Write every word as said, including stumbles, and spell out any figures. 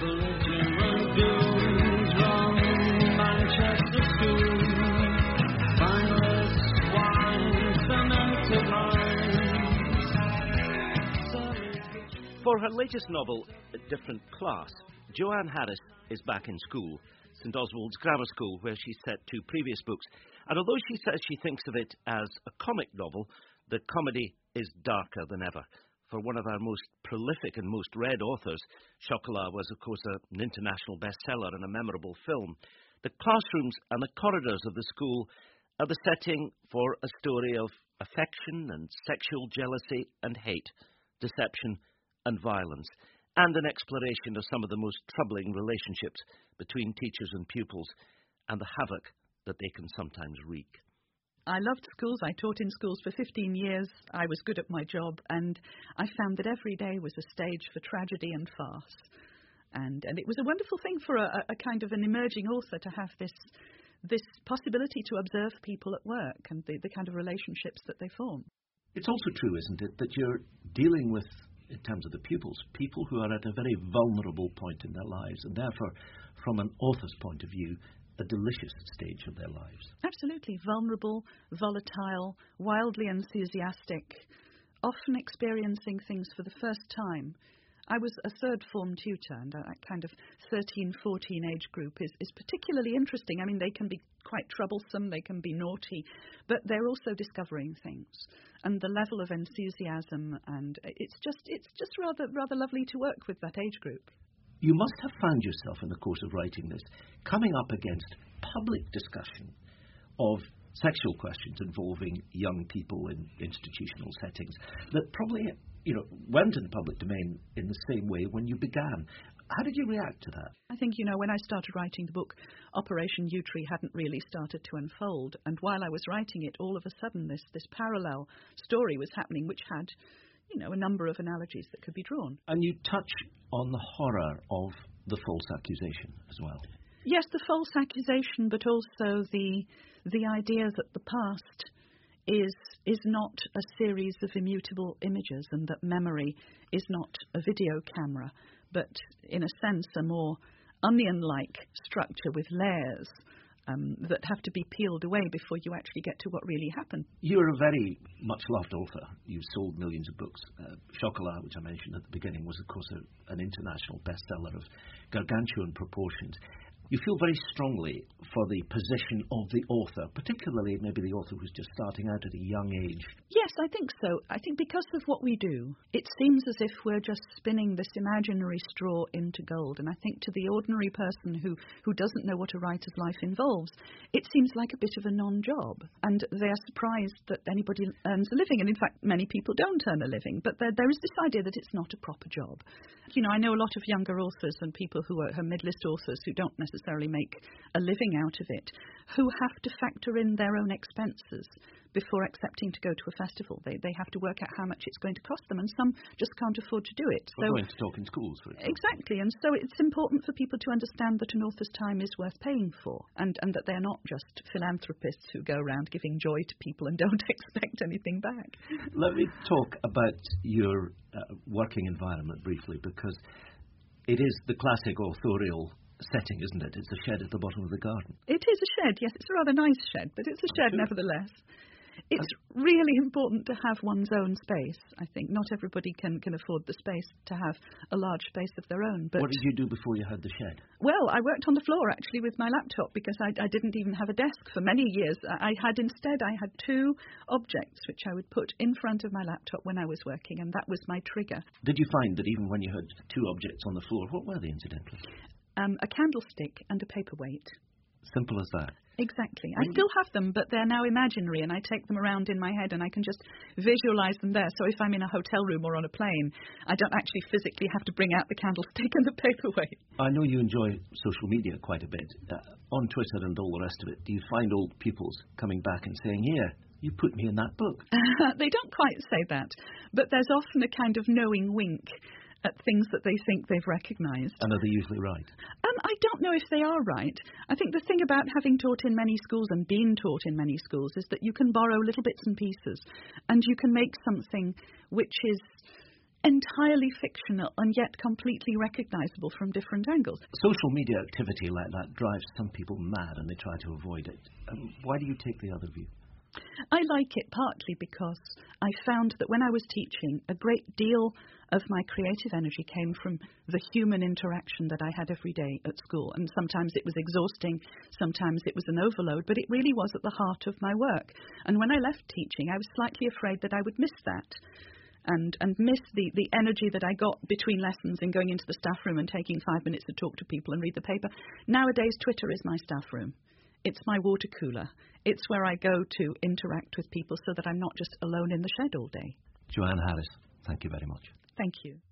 belligerent goons run Manchester School. Mindless wine, cemented lines. For her latest novel, A Different Class, Joanne Harris is back in school, St Oswald's Grammar School, where she set two previous books. And although she says she thinks of it as a comic novel, the comedy is darker than ever. For one of our most prolific and most read authors, Chocolat was, of course, a, an international bestseller and a memorable film. The classrooms and the corridors of the school are the setting for a story of affection and sexual jealousy and hate, deception and violence, and an exploration of some of the most troubling relationships between teachers and pupils and the havoc that they can sometimes wreak. I loved schools. I taught in schools for fifteen years. I was good at my job, and I found that every day was a stage for tragedy and farce. And and it was a wonderful thing for a, a kind of an emerging author to have this this possibility to observe people at work and the, the kind of relationships that they form. It's also true, isn't it, that you're dealing with, in terms of the pupils, people who are at a very vulnerable point in their lives, and therefore, from an author's point of view, a delicious stage of their lives. Absolutely. Vulnerable, volatile, wildly enthusiastic, often experiencing things for the first time. I was a third form tutor, and that kind of thirteen, fourteen age group is, is particularly interesting. I mean, they can be quite troublesome, they can be naughty, but they're also discovering things. And the level of enthusiasm, and it's just it's just rather rather lovely to work with that age group. You must have found yourself, in the course of writing this, coming up against public discussion of sexual questions involving young people in institutional settings that probably, you know, went in the public domain in the same way when you began. How did you react to that? I think, you know, when I started writing the book, Operation Yewtree hadn't really started to unfold. And while I was writing it, all of a sudden this, this parallel story was happening, which had, you know, a number of analogies that could be drawn. And you touch on the horror of the false accusation as well. Yes, the false accusation, but also the the idea that the past is is not a series of immutable images, and that memory is not a video camera, but in a sense a more onion-like structure with layers um, that have to be peeled away before you actually get to what really happened. You're a very much loved author. You've sold millions of books. Uh, Chocolat, which I mentioned at the beginning, was of course a, an international bestseller of gargantuan proportions. You feel very strongly for the position of the author, particularly maybe the author who's just starting out at a young age. Yes, I think so. I think because of what we do, it seems as if we're just spinning this imaginary straw into gold. And I think to the ordinary person who, who doesn't know what a writer's life involves, it seems like a bit of a non-job. And they are surprised that anybody earns a living. And in fact, many people don't earn a living. But there, there is this idea that it's not a proper job. You know, I know a lot of younger authors and people who are, are mid-list authors who don't necessarily make a living out of it, who have to factor in their own expenses before accepting to go to a festival. They they have to work out how much it's going to cost them, and some just can't afford to do it. So, going to talk in schools, for example. Exactly, and so it's important for people to understand that an author's time is worth paying for, and, and that they're not just philanthropists who go around giving joy to people and don't expect anything back. Let me talk about your uh, working environment briefly, because it is the classic authorial setting, isn't it? It's a shed at the bottom of the garden. It is a shed, yes. It's a rather nice shed, but it's a shed nevertheless. It's really important to have one's own space, I think. Not everybody can, can afford the space to have a large space of their own. But what did you do before you had the shed? Well, I worked on the floor, actually, with my laptop, because I, I didn't even have a desk for many years. I had instead, I had two objects which I would put in front of my laptop when I was working, and that was my trigger. Did you find that even when you had two objects on the floor, what were they, incidentally? Um, a candlestick and a paperweight. Simple as that. Exactly. I still have them, but they're now imaginary, and I take them around in my head, and I can just visualize them there. So if I'm in a hotel room or on a plane, I don't actually physically have to bring out the candlestick and the paperweight. I know you enjoy social media quite a bit. Uh, on Twitter and all the rest of it, do you find old pupils coming back and saying, here, you put me in that book? They don't quite say that, but there's often a kind of knowing wink at things that they think they've recognised. And are they usually right? Um, I don't know if they are right. I think the thing about having taught in many schools and been taught in many schools is that you can borrow little bits and pieces, and you can make something which is entirely fictional and yet completely recognisable from different angles. Social media activity like that drives some people mad and they try to avoid it. Um, why do you take the other view? I like it partly because I found that when I was teaching, a great deal of my creative energy came from the human interaction that I had every day at school. And sometimes it was exhausting, sometimes it was an overload, but it really was at the heart of my work. And when I left teaching, I was slightly afraid that I would miss that. And, and miss the, the energy that I got between lessons and going into the staff room and taking five minutes to talk to people and read the paper. Nowadays, Twitter is my staff room. It's my water cooler. It's where I go to interact with people so that I'm not just alone in the shed all day. Joanne Harris, thank you very much. Thank you.